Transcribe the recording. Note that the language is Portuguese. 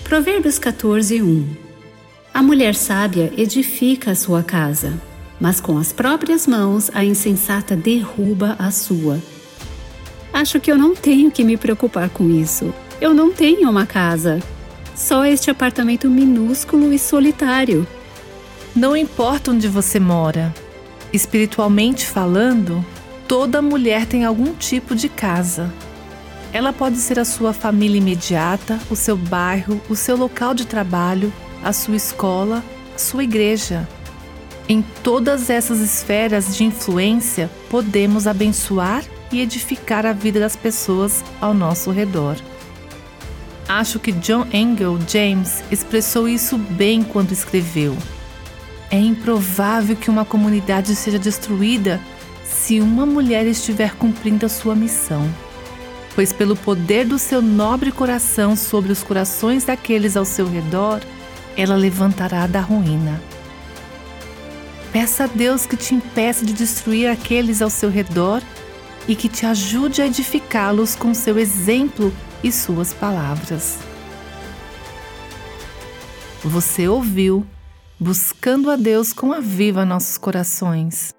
Provérbios 14:1. A mulher sábia edifica a sua casa, mas com as próprias mãos a insensata derruba a sua. Acho que eu não tenho que me preocupar com isso. Eu não tenho uma casa. Só este apartamento minúsculo e solitário. Não importa onde você mora. Espiritualmente falando, toda mulher tem algum tipo de casa. Ela pode ser a sua família imediata, o seu bairro, o seu local de trabalho, a sua escola, a sua igreja. Em todas essas esferas de influência, podemos abençoar e edificar a vida das pessoas ao nosso redor. Acho que John Angell James expressou isso bem quando escreveu: é improvável que uma comunidade seja destruída se uma mulher estiver cumprindo a sua missão, pois pelo poder do seu nobre coração sobre os corações daqueles ao seu redor, ela levantará da ruína. Peça a Deus que te impeça de destruir aqueles ao seu redor e que te ajude a edificá-los com seu exemplo e suas palavras. Você ouviu Buscando a Deus com Aviva Nossos Corações.